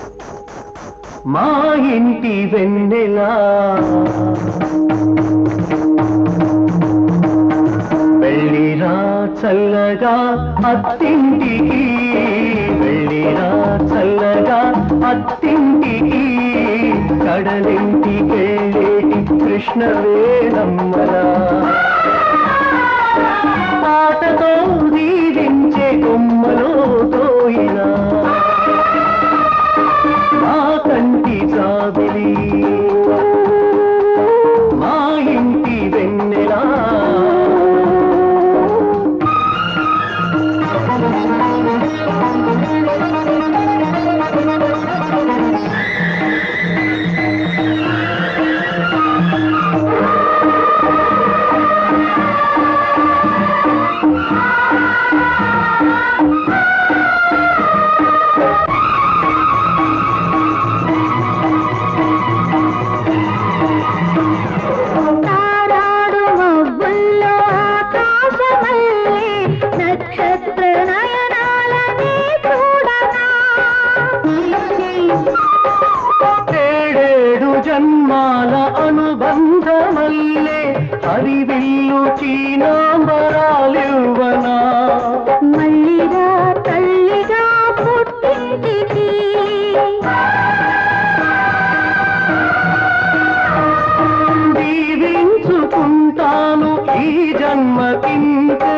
మా ఇంటి వెన్నెలా వెళ్ళిరా చల్లగా అత్తింటికి, వెళ్ళిరా చల్లగా అత్తింటికి, కడలింటికెళ్ళేటి కృష్ణవేణమ్మలా, పాటతో దీవించే కొమ్మలో తోయినా మా కంటి జాబిలి, మా ఇంటి వెన్నెలా. జన్మాల అనుబంధమల్లే హరివిల్లు చీనాంబరాలివ్వనా, మల్లిగా తల్లిగా పుట్టింటికి, దీవించుకుంటాను ఈ జన్మకింతే,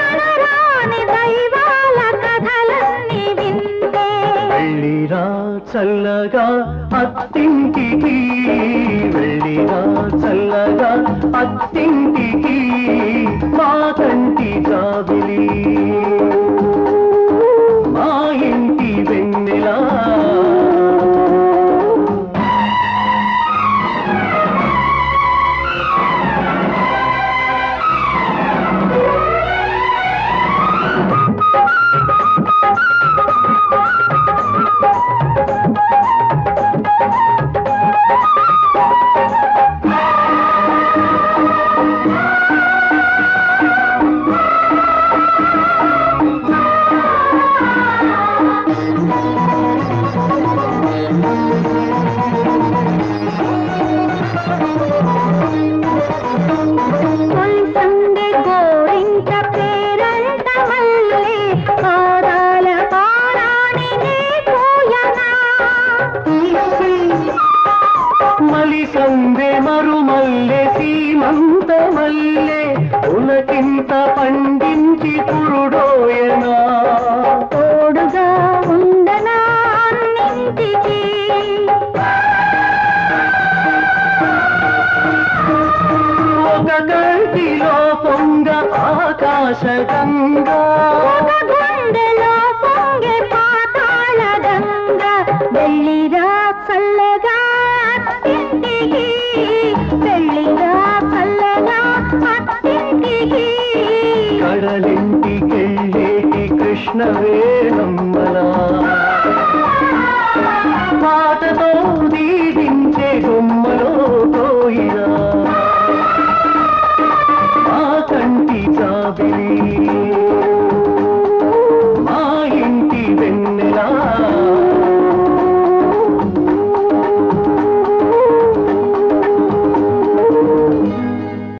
దైవాల కథలన్నీ వింటే. వెళ్ళిరా చల్లగా అత్తింటికి, వెళ్ళిరా చల్లగా అత్తింటికి, మా కంటి జాబిలి, మా ఇంటి వెన్నెలా. మలిసందే మరుమల్లె సీమంత మల్లె ఉలకింత పండించి పురుడోయనా, తోడుగా ఉండనా అన్నింటికి, ఒక కంటిలో పొంగ ఆకాశ గంగా, ఒక గుండెలో పొంగే పాతాళ గంగా. వెళ్ళిరా చల్లగా అత్తింటికి, వెళ్ళిరా చల్లగా అత్తింటికి, కడలింటికెళ్ళేటి కృష్ణవే